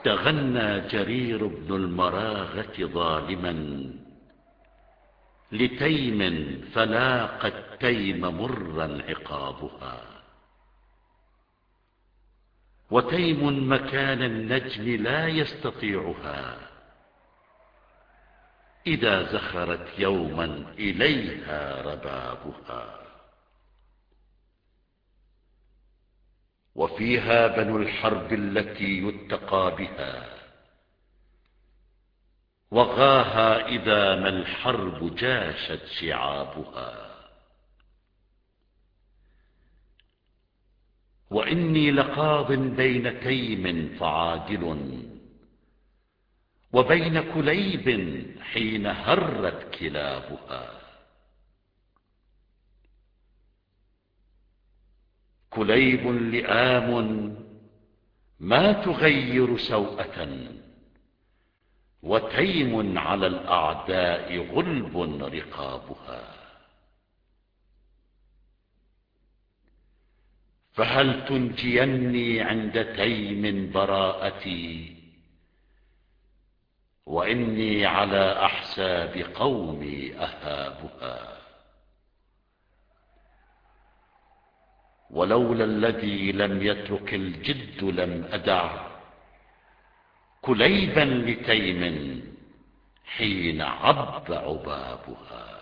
تغنى جرير بن المراغة ظالما لتيم فلاقت تيم مرا عقابها، وتيم مكان النجم لا يستطيعها إذا زخرت يوما إليها ربابها. وفيها بنو الحرب التي يتقى بها، وغاها إذا ما الحرب جاشت شعابها. وإني لقاض بين تيم فعادل، وبين كليب حين هرت كلابها. كليب لئام ما تغير سوءة، وتيم على الأعداء غلب رقابها. فهل تنجيني عند تيم براءتي، وإني على أحساب قومي أهابها. ولولا الذي لم يترك الجد لم أدع كليبا لتيم حين عب عبابها.